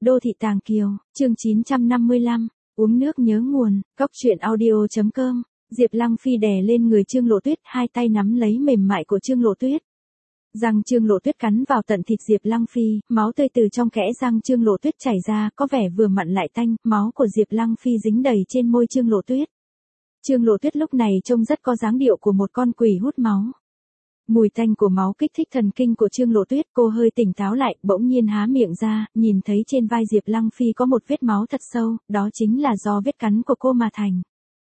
Đô thị Tàng Kiều, chương 955, uống nước nhớ nguồn, Cóc truyện audio.com. Diệp Lăng Phi đè lên người Trương Lộ Tuyết, hai tay nắm lấy mềm mại của Trương Lộ Tuyết. Răng Trương Lộ Tuyết cắn vào tận thịt Diệp Lăng Phi, máu tươi từ trong kẽ răng Trương Lộ Tuyết chảy ra, có vẻ vừa mặn lại tanh, máu của Diệp Lăng Phi dính đầy trên môi Trương Lộ Tuyết. Trương Lộ Tuyết lúc này trông rất có dáng điệu của một con quỷ hút máu. Mùi tanh của máu kích thích thần kinh của Trương Lộ Tuyết, cô hơi tỉnh táo lại, bỗng nhiên há miệng ra, nhìn thấy trên vai Diệp Lăng Phi có một vết máu thật sâu, đó chính là do vết cắn của cô mà thành.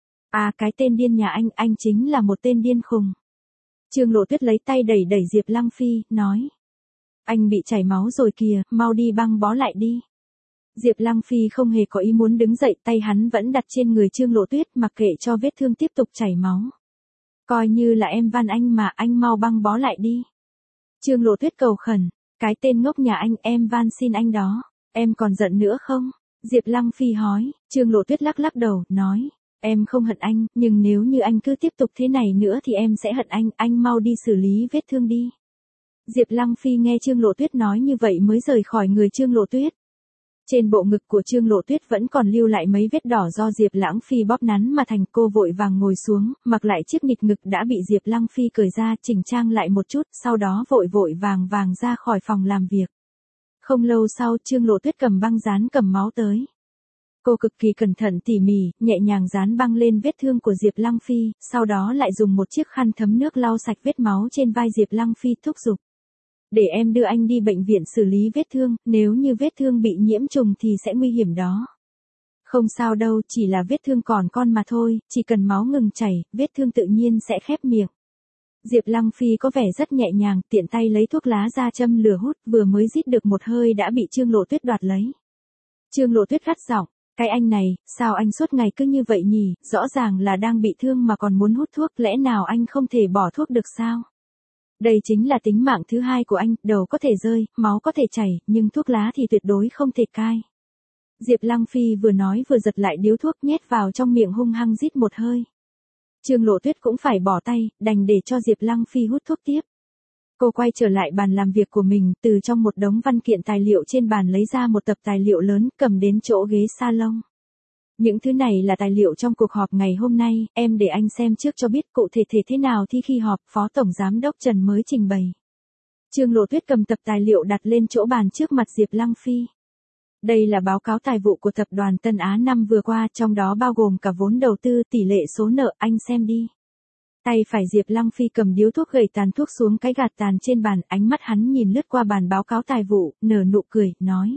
À, cái tên điên nhà anh chính là một tên điên khùng. Trương Lộ Tuyết lấy tay đẩy đẩy Diệp Lăng Phi, nói. Anh bị chảy máu rồi kìa, mau đi băng bó lại đi. Diệp Lăng Phi không hề có ý muốn đứng dậy, tay hắn vẫn đặt trên người Trương Lộ Tuyết, mặc kệ cho vết thương tiếp tục chảy máu. Coi như là em van anh mà, anh mau băng bó lại đi. Trương Lộ Tuyết cầu khẩn, cái tên ngốc nhà anh, em van xin anh đó. Em còn giận nữa không? Diệp Lăng Phi hỏi. Trương Lộ Tuyết lắc lắc đầu, nói. Em không hận anh, nhưng nếu như anh cứ tiếp tục thế này nữa thì em sẽ hận anh mau đi xử lý vết thương đi. Diệp Lăng Phi nghe Trương Lộ Tuyết nói như vậy mới rời khỏi người Trương Lộ Tuyết. Trên bộ ngực của Trương Lộ Tuyết vẫn còn lưu lại mấy vết đỏ do Diệp Lãng Phi bóp nắn mà thành, cô vội vàng ngồi xuống, mặc lại chiếc nịt ngực đã bị Diệp Lăng Phi cởi ra, chỉnh trang lại một chút, sau đó vội vàng ra khỏi phòng làm việc. Không lâu sau, Trương Lộ Tuyết cầm băng dán cầm máu tới. Cô cực kỳ cẩn thận tỉ mỉ, nhẹ nhàng dán băng lên vết thương của Diệp Lăng Phi, sau đó lại dùng một chiếc khăn thấm nước lau sạch vết máu trên vai Diệp Lăng Phi, thúc giục. Để em đưa anh đi bệnh viện xử lý vết thương, nếu như vết thương bị nhiễm trùng thì sẽ nguy hiểm đó. Không sao đâu, chỉ là vết thương còn con mà thôi, chỉ cần máu ngừng chảy, vết thương tự nhiên sẽ khép miệng. Diệp Lăng Phi có vẻ rất nhẹ nhàng, tiện tay lấy thuốc lá ra châm lửa hút, vừa mới rít được một hơi đã bị Trương Lộ Tuyết đoạt lấy. Trương Lộ Tuyết gắt giọng, cái anh này, sao anh suốt ngày cứ như vậy nhỉ, rõ ràng là đang bị thương mà còn muốn hút thuốc, lẽ nào anh không thể bỏ thuốc được sao? Đây chính là tính mạng thứ hai của anh, đầu có thể rơi, máu có thể chảy, nhưng thuốc lá thì tuyệt đối không thể cai. Diệp Lăng Phi vừa nói vừa giật lại điếu thuốc nhét vào trong miệng hung hăng rít một hơi. Trương Lộ Tuyết cũng phải bỏ tay, đành để cho Diệp Lăng Phi hút thuốc tiếp. Cô quay trở lại bàn làm việc của mình, từ trong một đống văn kiện tài liệu trên bàn lấy ra một tập tài liệu lớn, cầm đến chỗ ghế salon. Những thứ này là tài liệu trong cuộc họp ngày hôm nay, em để anh xem trước cho biết cụ thể thế nào thì khi họp, Phó Tổng Giám đốc Trần mới trình bày. Trương Lộ Tuyết cầm tập tài liệu đặt lên chỗ bàn trước mặt Diệp Lăng Phi. Đây là báo cáo tài vụ của tập đoàn Tân Á năm vừa qua, trong đó bao gồm cả vốn đầu tư, tỷ lệ số nợ, anh xem đi. Tay phải Diệp Lăng Phi cầm điếu thuốc gẩy tàn thuốc xuống cái gạt tàn trên bàn, ánh mắt hắn nhìn lướt qua bản báo cáo tài vụ, nở nụ cười, nói.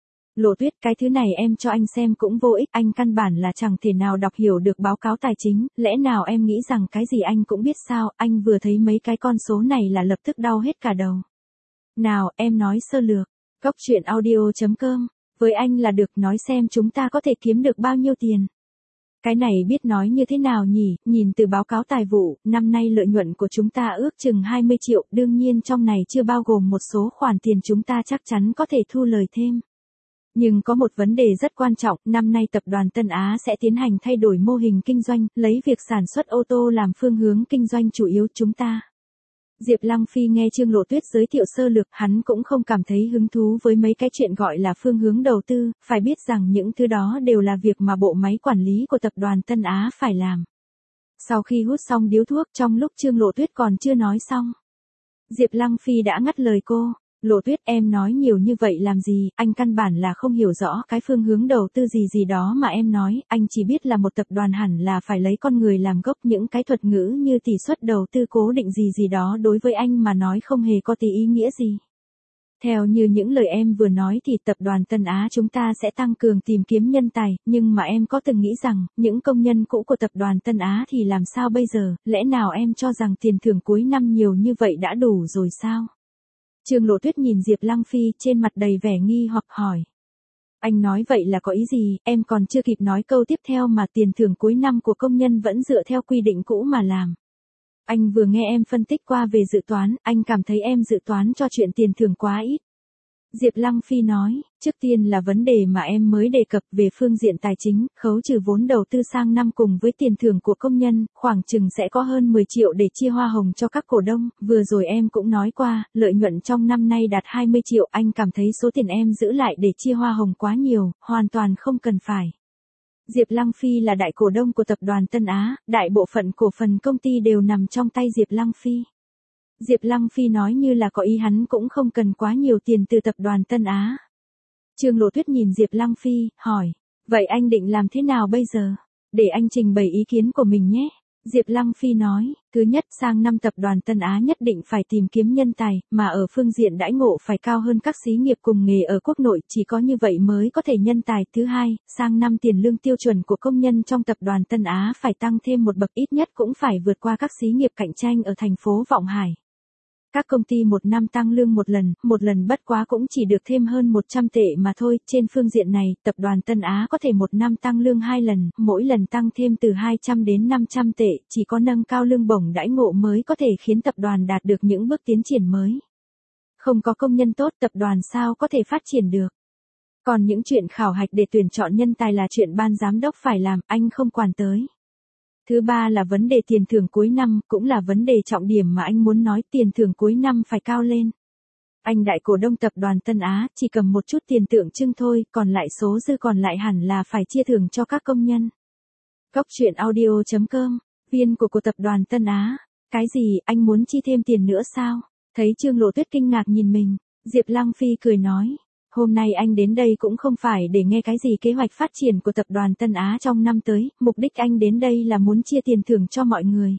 Lộ Tuyết, cái thứ này em cho anh xem cũng vô ích, anh căn bản là chẳng thể nào đọc hiểu được báo cáo tài chính, lẽ nào em nghĩ rằng cái gì anh cũng biết sao, anh vừa thấy mấy cái con số này là lập tức đau hết cả đầu. Nào, em nói sơ lược, Cóc truyện audio.com, với anh là được, nói xem chúng ta có thể kiếm được bao nhiêu tiền. Cái này biết nói như thế nào nhỉ, nhìn từ báo cáo tài vụ, năm nay lợi nhuận của chúng ta ước chừng 20 triệu, đương nhiên trong này chưa bao gồm một số khoản tiền chúng ta chắc chắn có thể thu lời thêm. Nhưng có một vấn đề rất quan trọng, năm nay tập đoàn Tân Á sẽ tiến hành thay đổi mô hình kinh doanh, lấy việc sản xuất ô tô làm phương hướng kinh doanh chủ yếu chúng ta. Diệp Lăng Phi nghe Trương Lộ Tuyết giới thiệu sơ lược, hắn cũng không cảm thấy hứng thú với mấy cái chuyện gọi là phương hướng đầu tư, phải biết rằng những thứ đó đều là việc mà bộ máy quản lý của tập đoàn Tân Á phải làm. Sau khi hút xong điếu thuốc, trong lúc Trương Lộ Tuyết còn chưa nói xong, Diệp Lăng Phi đã ngắt lời cô. Lộ Tuyết, em nói nhiều như vậy làm gì, anh căn bản là không hiểu rõ cái phương hướng đầu tư gì đó mà em nói, anh chỉ biết là một tập đoàn hẳn là phải lấy con người làm gốc, những cái thuật ngữ như tỷ suất đầu tư cố định gì đó đối với anh mà nói không hề có tí ý nghĩa gì. Theo như những lời em vừa nói thì tập đoàn Tân Á chúng ta sẽ tăng cường tìm kiếm nhân tài, nhưng mà em có từng nghĩ rằng, những công nhân cũ của tập đoàn Tân Á thì làm sao bây giờ, lẽ nào em cho rằng tiền thưởng cuối năm nhiều như vậy đã đủ rồi sao? Trương Lộ Tuyết nhìn Diệp Lăng Phi, trên mặt đầy vẻ nghi hoặc hỏi. Anh nói vậy là có ý gì, em còn chưa kịp nói câu tiếp theo mà tiền thưởng cuối năm của công nhân vẫn dựa theo quy định cũ mà làm. Anh vừa nghe em phân tích qua về dự toán, anh cảm thấy em dự toán cho chuyện tiền thưởng quá ít. Diệp Lăng Phi nói, trước tiên là vấn đề mà em mới đề cập về phương diện tài chính, khấu trừ vốn đầu tư sang năm cùng với tiền thưởng của công nhân, khoảng chừng sẽ có hơn 10 triệu để chia hoa hồng cho các cổ đông, vừa rồi em cũng nói qua, lợi nhuận trong năm nay đạt 20 triệu, anh cảm thấy số tiền em giữ lại để chia hoa hồng quá nhiều, hoàn toàn không cần phải. Diệp Lăng Phi là đại cổ đông của tập đoàn Tân Á, đại bộ phận cổ phần công ty đều nằm trong tay Diệp Lăng Phi. Diệp Lăng Phi nói như là có ý hắn cũng không cần quá nhiều tiền từ tập đoàn Tân Á. Trương Lộ Tuyết nhìn Diệp Lăng Phi, hỏi, vậy anh định làm thế nào bây giờ? Để anh trình bày ý kiến của mình nhé. Diệp Lăng Phi nói, thứ nhất sang năm tập đoàn Tân Á nhất định phải tìm kiếm nhân tài, mà ở phương diện đãi ngộ phải cao hơn các xí nghiệp cùng nghề ở quốc nội, chỉ có như vậy mới có thể nhân tài. Thứ hai, sang năm tiền lương tiêu chuẩn của công nhân trong tập đoàn Tân Á phải tăng thêm một bậc, ít nhất cũng phải vượt qua các xí nghiệp cạnh tranh ở thành phố Vọng Hải. Các công ty một năm tăng lương một lần bất quá cũng chỉ được thêm hơn 100 tệ mà thôi. Trên phương diện này, tập đoàn Tân Á có thể một năm tăng lương 2 lần, mỗi lần tăng thêm từ 200 đến 500 tệ, chỉ có nâng cao lương bổng đãi ngộ mới có thể khiến tập đoàn đạt được những bước tiến triển mới. Không có công nhân tốt, tập đoàn sao có thể phát triển được. Còn những chuyện khảo hạch để tuyển chọn nhân tài là chuyện ban giám đốc phải làm, anh không quản tới. Thứ ba là vấn đề tiền thưởng cuối năm, cũng là vấn đề trọng điểm mà anh muốn nói, tiền thưởng cuối năm phải cao lên. Anh đại cổ đông tập đoàn Tân Á, chỉ cầm một chút tiền tượng trưng thôi, còn lại số dư còn lại hẳn là phải chia thưởng cho các công nhân. Góc truyện audio.com, viên của tập đoàn Tân Á. Cái gì, anh muốn chi thêm tiền nữa sao? Thấy Trương Lộ Tuyết kinh ngạc nhìn mình, Diệp Lăng Phi cười nói. Hôm nay anh đến đây cũng không phải để nghe cái gì kế hoạch phát triển của tập đoàn Tân Á trong năm tới, mục đích anh đến đây là muốn chia tiền thưởng cho mọi người.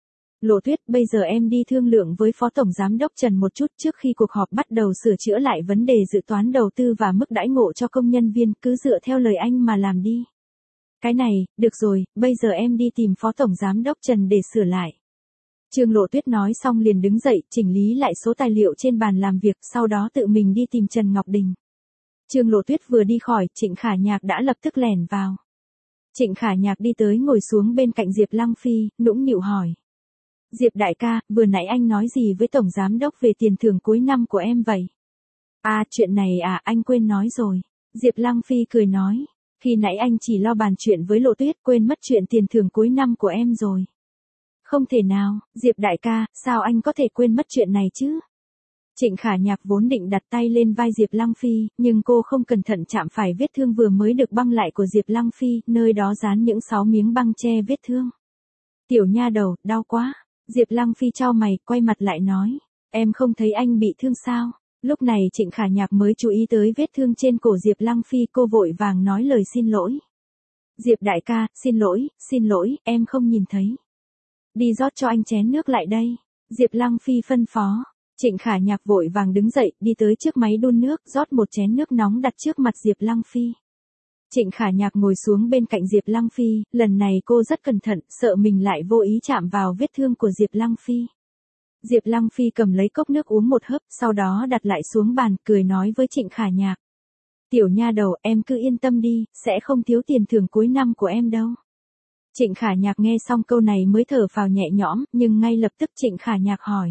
Lộ Tuyết, bây giờ em đi thương lượng với Phó Tổng Giám đốc Trần một chút trước khi cuộc họp bắt đầu sửa chữa lại vấn đề dự toán đầu tư và mức đãi ngộ cho công nhân viên, cứ dựa theo lời anh mà làm đi. Cái này, được rồi, bây giờ em đi tìm Phó Tổng Giám đốc Trần để sửa lại. Trương Lộ Tuyết nói xong liền đứng dậy, chỉnh lý lại số tài liệu trên bàn làm việc, sau đó tự mình đi tìm Trần Ngọc Đình. Trương Lộ Tuyết vừa đi khỏi, Trịnh Khả Nhạc đã lập tức lẻn vào. Trịnh Khả Nhạc đi tới ngồi xuống bên cạnh Diệp Lăng Phi, nũng nịu hỏi. Diệp đại ca, vừa nãy anh nói gì với Tổng Giám đốc về tiền thưởng cuối năm của em vậy? À, chuyện này à, anh quên nói rồi. Diệp Lăng Phi cười nói. Khi nãy anh chỉ lo bàn chuyện với Lộ Tuyết, quên mất chuyện tiền thưởng cuối năm của em rồi. Không thể nào, Diệp đại ca, sao anh có thể quên mất chuyện này chứ? Trịnh Khả Nhạc vốn định đặt tay lên vai Diệp Lăng Phi, nhưng cô không cẩn thận chạm phải vết thương vừa mới được băng lại của Diệp Lăng Phi, nơi đó dán những 6 miếng băng che vết thương. Tiểu nha đầu, đau quá. Diệp Lăng Phi chau mày, quay mặt lại nói. Em không thấy anh bị thương sao? Lúc này Trịnh Khả Nhạc mới chú ý tới vết thương trên cổ Diệp Lăng Phi, cô vội vàng nói lời xin lỗi. Diệp đại ca, xin lỗi, em không nhìn thấy. Đi rót cho anh chén nước lại đây. Diệp Lăng Phi phân phó. Trịnh Khả Nhạc vội vàng đứng dậy, đi tới trước máy đun nước, rót một chén nước nóng đặt trước mặt Diệp Lăng Phi. Trịnh Khả Nhạc ngồi xuống bên cạnh Diệp Lăng Phi, lần này cô rất cẩn thận, sợ mình lại vô ý chạm vào vết thương của Diệp Lăng Phi. Diệp Lăng Phi cầm lấy cốc nước uống một hớp, sau đó đặt lại xuống bàn, cười nói với Trịnh Khả Nhạc. Tiểu nha đầu, em cứ yên tâm đi, sẽ không thiếu tiền thưởng cuối năm của em đâu. Trịnh Khả Nhạc nghe xong câu này mới thở phào nhẹ nhõm, nhưng ngay lập tức Trịnh Khả Nhạc hỏi.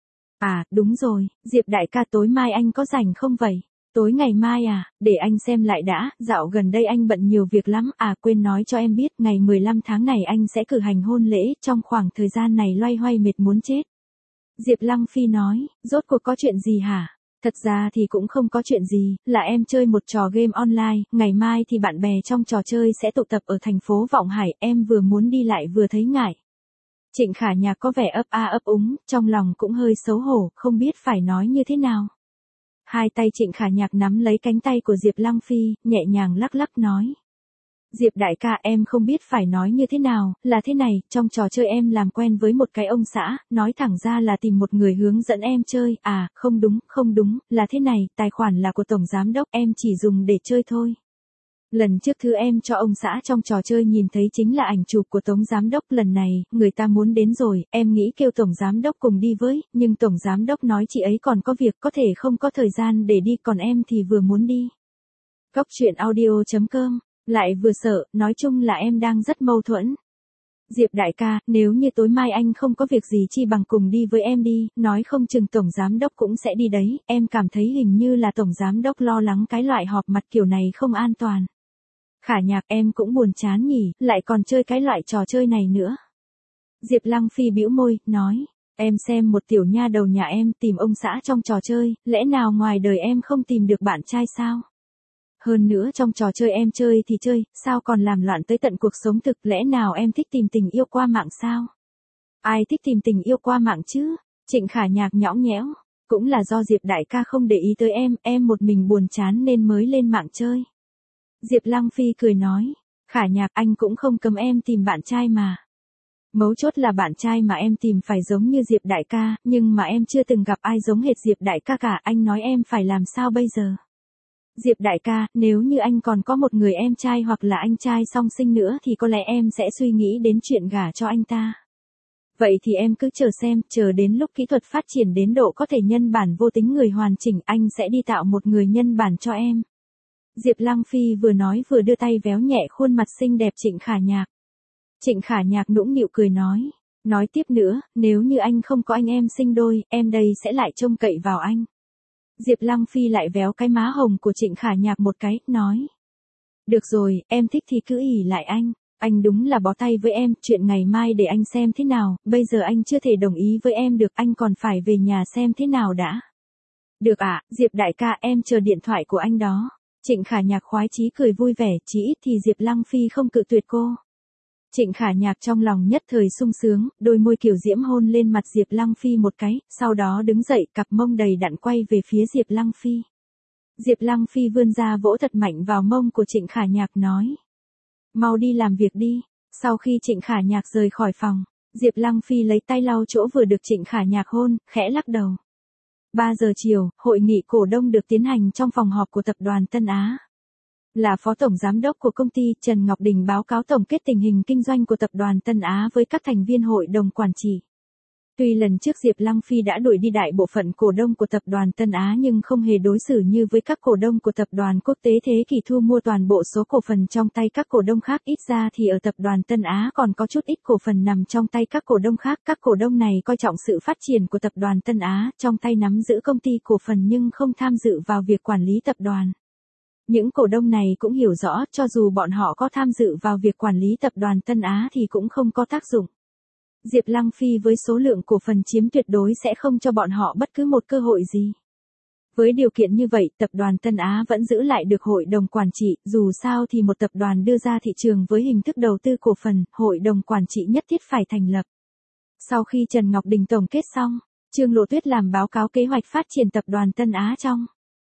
À, đúng rồi, Diệp đại ca tối mai anh có rảnh không vậy? Tối ngày mai à, để anh xem lại đã, dạo gần đây anh bận nhiều việc lắm, à quên nói cho em biết, ngày 15 tháng này anh sẽ cử hành hôn lễ, trong khoảng thời gian này loay hoay mệt muốn chết. Diệp Lăng Phi nói, rốt cuộc có chuyện gì hả? Thật ra thì cũng không có chuyện gì, là em chơi một trò game online, ngày mai thì bạn bè trong trò chơi sẽ tụ tập ở thành phố Vọng Hải, em vừa muốn đi lại vừa thấy ngại. Trịnh Khả Nhạc có vẻ ấp a ấp úng, trong lòng cũng hơi xấu hổ, không biết phải nói như thế nào. Hai tay Trịnh Khả Nhạc nắm lấy cánh tay của Diệp Lăng Phi, nhẹ nhàng lắc lắc nói. Diệp đại ca, em không biết phải nói như thế nào, là thế này, trong trò chơi em làm quen với một cái ông xã, nói thẳng ra là tìm một người hướng dẫn em chơi, à, không đúng, là thế này, tài khoản là của Tổng Giám đốc, em chỉ dùng để chơi thôi. Lần trước thứ em cho ông xã trong trò chơi nhìn thấy chính là ảnh chụp của Tổng Giám đốc, lần này, người ta muốn đến rồi, em nghĩ kêu Tổng Giám đốc cùng đi với, nhưng Tổng Giám đốc nói chị ấy còn có việc có thể không có thời gian để đi, còn em thì vừa muốn đi. Góc truyện audio.com, lại vừa sợ, nói chung là em đang rất mâu thuẫn. Diệp đại ca, nếu như tối mai anh không có việc gì chi bằng cùng đi với em đi, nói không chừng tổng giám đốc cũng sẽ đi đấy, em cảm thấy hình như là tổng giám đốc lo lắng cái loại họp mặt kiểu này không an toàn. Khả Nhạc, em cũng buồn chán nhỉ, lại còn chơi cái loại trò chơi này nữa. Diệp Lăng Phi bĩu môi, nói, em xem một tiểu nha đầu nhà em tìm ông xã trong trò chơi, lẽ nào ngoài đời em không tìm được bạn trai sao? Hơn nữa trong trò chơi em chơi thì chơi, sao còn làm loạn tới tận cuộc sống thực, lẽ nào em thích tìm tình yêu qua mạng sao? Ai thích tìm tình yêu qua mạng chứ? Trịnh Khả Nhạc nhõng nhẽo, cũng là do Diệp đại ca không để ý tới em một mình buồn chán nên mới lên mạng chơi. Diệp Lăng Phi cười nói, Khả Nhạc, anh cũng không cấm em tìm bạn trai mà. Mấu chốt là bạn trai mà em tìm phải giống như Diệp đại ca, nhưng mà em chưa từng gặp ai giống hệt Diệp đại ca cả, anh nói em phải làm sao bây giờ? Diệp đại ca, nếu như anh còn có một người em trai hoặc là anh trai song sinh nữa thì có lẽ em sẽ suy nghĩ đến chuyện gả cho anh ta. Vậy thì em cứ chờ xem, chờ đến lúc kỹ thuật phát triển đến độ có thể nhân bản vô tính người hoàn chỉnh, anh sẽ đi tạo một người nhân bản cho em. Diệp Lăng Phi vừa nói vừa đưa tay véo nhẹ khuôn mặt xinh đẹp Trịnh Khả Nhạc. Trịnh Khả Nhạc nũng nịu cười nói tiếp nữa, nếu như anh không có anh em sinh đôi, em đây sẽ lại trông cậy vào anh. Diệp Lăng Phi lại véo cái má hồng của Trịnh Khả Nhạc một cái, nói. Được rồi, em thích thì cứ ỷ lại anh đúng là bó tay với em, chuyện ngày mai để anh xem thế nào, bây giờ anh chưa thể đồng ý với em được, anh còn phải về nhà xem thế nào đã. Được ạ, Diệp đại ca, em chờ điện thoại của anh đó. Trịnh Khả Nhạc khoái chí cười vui vẻ, chí ít thì Diệp Lăng Phi không cự tuyệt cô. Trịnh Khả Nhạc trong lòng nhất thời sung sướng, đôi môi kiều diễm hôn lên mặt Diệp Lăng Phi một cái, sau đó đứng dậy, cặp mông đầy đặn quay về phía Diệp Lăng Phi. Diệp Lăng Phi vươn ra vỗ thật mạnh vào mông của Trịnh Khả Nhạc, nói. Mau đi làm việc đi. Sau khi Trịnh Khả Nhạc rời khỏi phòng, Diệp Lăng Phi lấy tay lau chỗ vừa được Trịnh Khả Nhạc hôn, khẽ lắc đầu. 3 giờ chiều, hội nghị cổ đông được tiến hành trong phòng họp của tập đoàn Tân Á. Là phó tổng giám đốc của công ty, Trần Ngọc Đình báo cáo tổng kết tình hình kinh doanh của tập đoàn Tân Á với các thành viên hội đồng quản trị. Tuy lần trước Diệp Lăng Phi đã đuổi đi đại bộ phận cổ đông của tập đoàn Tân Á nhưng không hề đối xử như với các cổ đông của tập đoàn Quốc tế Thế Kỷ thu mua toàn bộ số cổ phần trong tay các cổ đông khác, ít ra thì ở tập đoàn Tân Á còn có chút ít cổ phần nằm trong tay các cổ đông khác. Các cổ đông này coi trọng sự phát triển của tập đoàn Tân Á, trong tay nắm giữ công ty cổ phần nhưng không tham dự vào việc quản lý tập đoàn. Những cổ đông này cũng hiểu rõ, cho dù bọn họ có tham dự vào việc quản lý tập đoàn Tân Á thì cũng không có tác dụng. Diệp Lăng Phi với số lượng cổ phần chiếm tuyệt đối sẽ không cho bọn họ bất cứ một cơ hội gì. Với điều kiện như vậy, tập đoàn Tân Á vẫn giữ lại được hội đồng quản trị, dù sao thì một tập đoàn đưa ra thị trường với hình thức đầu tư cổ phần, hội đồng quản trị nhất thiết phải thành lập. Sau khi Trần Ngọc Đình tổng kết xong, Trương Lộ Tuyết làm báo cáo kế hoạch phát triển tập đoàn Tân Á trong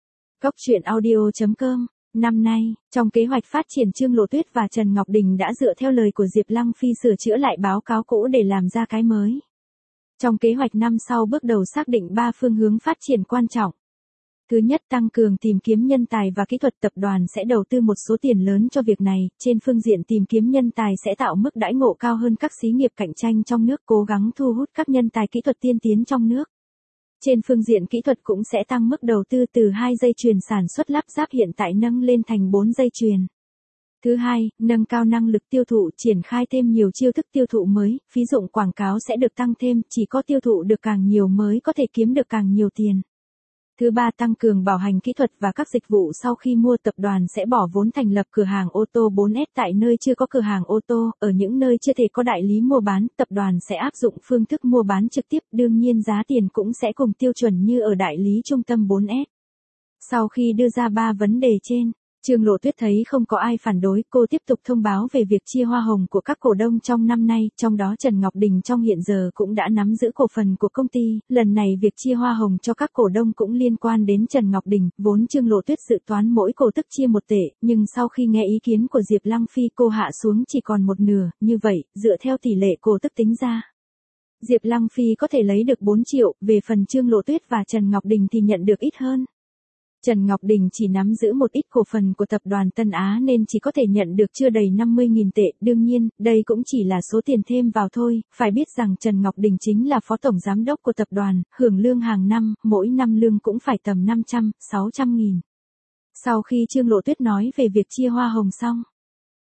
Cốc.truyện.audio.com. Năm nay, trong kế hoạch phát triển Trương Lộ Tuyết và Trần Ngọc Đình đã dựa theo lời của Diệp Lăng Phi sửa chữa lại báo cáo cũ để làm ra cái mới. Trong kế hoạch năm sau bước đầu xác định 3 phương hướng phát triển quan trọng. Thứ nhất, tăng cường tìm kiếm nhân tài và kỹ thuật, tập đoàn sẽ đầu tư một số tiền lớn cho việc này. Trên phương diện tìm kiếm nhân tài sẽ tạo mức đãi ngộ cao hơn các xí nghiệp cạnh tranh trong nước, cố gắng thu hút các nhân tài kỹ thuật tiên tiến trong nước. Trên phương diện kỹ thuật cũng sẽ tăng mức đầu tư từ 2 dây chuyền sản xuất lắp ráp hiện tại nâng lên thành 4 dây chuyền. Thứ hai, nâng cao năng lực tiêu thụ, triển khai thêm nhiều chiêu thức tiêu thụ mới, phí dụng quảng cáo sẽ được tăng thêm, chỉ có tiêu thụ được càng nhiều mới có thể kiếm được càng nhiều tiền. Thứ ba, tăng cường bảo hành kỹ thuật và các dịch vụ sau khi mua, tập đoàn sẽ bỏ vốn thành lập cửa hàng ô tô 4S tại nơi chưa có cửa hàng ô tô, ở những nơi chưa thể có đại lý mua bán, tập đoàn sẽ áp dụng phương thức mua bán trực tiếp, đương nhiên giá tiền cũng sẽ cùng tiêu chuẩn như ở đại lý trung tâm 4S. Sau khi đưa ra 3 vấn đề trên, Trương Lộ Tuyết thấy không có ai phản đối, cô tiếp tục thông báo về việc chia hoa hồng của các cổ đông trong năm nay, trong đó Trần Ngọc Đình trong hiện giờ cũng đã nắm giữ cổ phần của công ty, lần này việc chia hoa hồng cho các cổ đông cũng liên quan đến Trần Ngọc Đình, vốn Trương Lộ Tuyết dự toán mỗi cổ tức chia 1 tệ, nhưng sau khi nghe ý kiến của Diệp Lăng Phi cô hạ xuống chỉ còn 1/2, như vậy, dựa theo tỷ lệ cổ tức tính ra, Diệp Lăng Phi có thể lấy được 4 triệu, về phần Trương Lộ Tuyết và Trần Ngọc Đình thì nhận được ít hơn. Trần Ngọc Đình chỉ nắm giữ một ít cổ phần của tập đoàn Tân Á nên chỉ có thể nhận được chưa đầy 50.000 tệ, đương nhiên, đây cũng chỉ là số tiền thêm vào thôi, phải biết rằng Trần Ngọc Đình chính là phó tổng giám đốc của tập đoàn, hưởng lương hàng năm, mỗi năm lương cũng phải tầm 500, 600 nghìn. Sau khi Trương Lộ Tuyết nói về việc chia hoa hồng xong,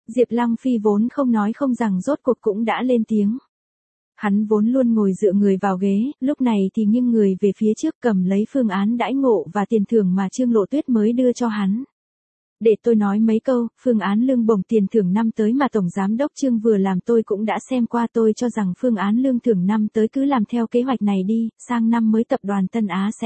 Diệp Lăng Phi vốn không nói không rằng rốt cuộc cũng đã lên tiếng. Hắn vốn luôn ngồi dựa người vào ghế, lúc này thì nghiêng người về phía trước cầm lấy phương án đãi ngộ và tiền thưởng mà Trương Lộ Tuyết mới đưa cho hắn. Để tôi nói mấy câu, phương án lương bổng tiền thưởng năm tới mà Tổng Giám đốc Trương vừa làm tôi cũng đã xem qua, tôi cho rằng phương án lương thưởng năm tới cứ làm theo kế hoạch này đi, sang năm mới tập đoàn Tân Á sẽ.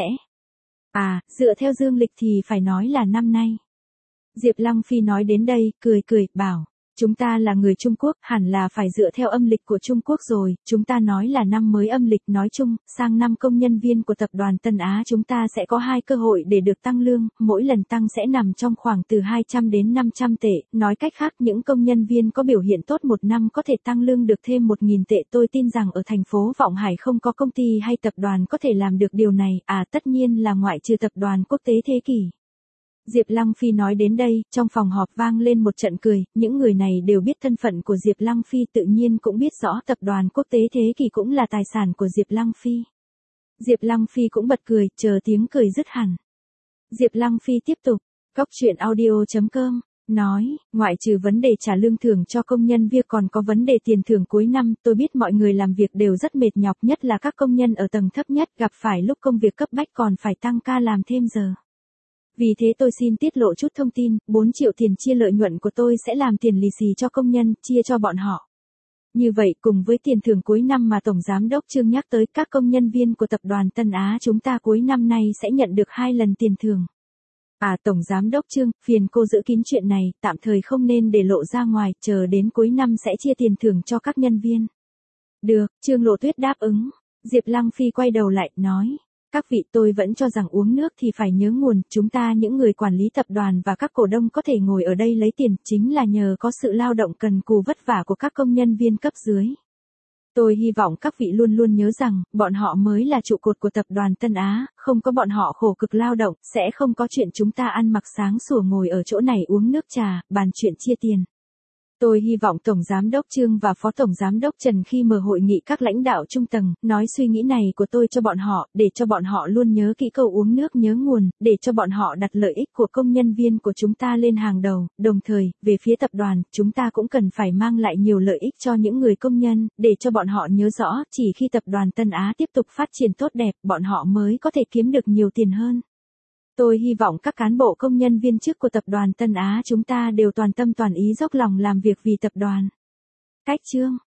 Dựa theo dương lịch thì phải nói là năm nay. Diệp Lăng Phi nói đến đây, cười, bảo. Chúng ta là người Trung Quốc, hẳn là phải dựa theo âm lịch của Trung Quốc rồi, chúng ta nói là năm mới âm lịch nói chung, sang năm công nhân viên của tập đoàn Tân Á chúng ta sẽ có 2 cơ hội để được tăng lương, mỗi lần tăng sẽ nằm trong khoảng từ 200 đến 500 tệ, nói cách khác những công nhân viên có biểu hiện tốt một năm có thể tăng lương được thêm 1.000 tệ, tôi tin rằng ở thành phố Vọng Hải không có công ty hay tập đoàn có thể làm được điều này, tất nhiên là ngoại trừ tập đoàn Quốc tế Thế Kỷ. Diệp Lăng Phi nói đến đây, trong phòng họp vang lên một trận cười, những người này đều biết thân phận của Diệp Lăng Phi, tự nhiên cũng biết rõ tập đoàn Quốc tế Thế Kỷ cũng là tài sản của Diệp Lăng Phi. Diệp Lăng Phi cũng bật cười, chờ tiếng cười dứt hẳn. Diệp Lăng Phi tiếp tục, Coctruyện.audio.com, nói, ngoại trừ vấn đề trả lương thưởng cho công nhân việc còn có vấn đề tiền thưởng cuối năm, tôi biết mọi người làm việc đều rất mệt nhọc, nhất là các công nhân ở tầng thấp nhất gặp phải lúc công việc cấp bách còn phải tăng ca làm thêm giờ. Vì thế tôi xin tiết lộ chút thông tin, 4 triệu tiền chia lợi nhuận của tôi sẽ làm tiền lì xì cho công nhân, chia cho bọn họ. Như vậy cùng với tiền thưởng cuối năm mà Tổng Giám đốc Trương nhắc tới, các công nhân viên của tập đoàn Tân Á chúng ta cuối năm nay sẽ nhận được 2 lần tiền thưởng. Tổng Giám đốc Trương, phiền cô giữ kín chuyện này, tạm thời không nên để lộ ra ngoài, chờ đến cuối năm sẽ chia tiền thưởng cho các nhân viên. Được, Trương Lộ Tuyết đáp ứng. Diệp Lăng Phi quay đầu lại, nói. Các vị, tôi vẫn cho rằng uống nước thì phải nhớ nguồn, chúng ta những người quản lý tập đoàn và các cổ đông có thể ngồi ở đây lấy tiền, chính là nhờ có sự lao động cần cù vất vả của các công nhân viên cấp dưới. Tôi hy vọng các vị luôn luôn nhớ rằng, bọn họ mới là trụ cột của tập đoàn Tân Á, không có bọn họ khổ cực lao động, sẽ không có chuyện chúng ta ăn mặc sáng sủa ngồi ở chỗ này uống nước trà, bàn chuyện chia tiền. Tôi hy vọng Tổng Giám đốc Trương và Phó Tổng Giám đốc Trần khi mở hội nghị các lãnh đạo trung tầng, nói suy nghĩ này của tôi cho bọn họ, để cho bọn họ luôn nhớ kỹ câu uống nước nhớ nguồn, để cho bọn họ đặt lợi ích của công nhân viên của chúng ta lên hàng đầu, đồng thời, về phía tập đoàn, chúng ta cũng cần phải mang lại nhiều lợi ích cho những người công nhân, để cho bọn họ nhớ rõ, chỉ khi tập đoàn Tân Á tiếp tục phát triển tốt đẹp, bọn họ mới có thể kiếm được nhiều tiền hơn. Tôi hy vọng các cán bộ công nhân viên chức của tập đoàn Tân Á chúng ta đều toàn tâm toàn ý dốc lòng làm việc vì tập đoàn. Cách chương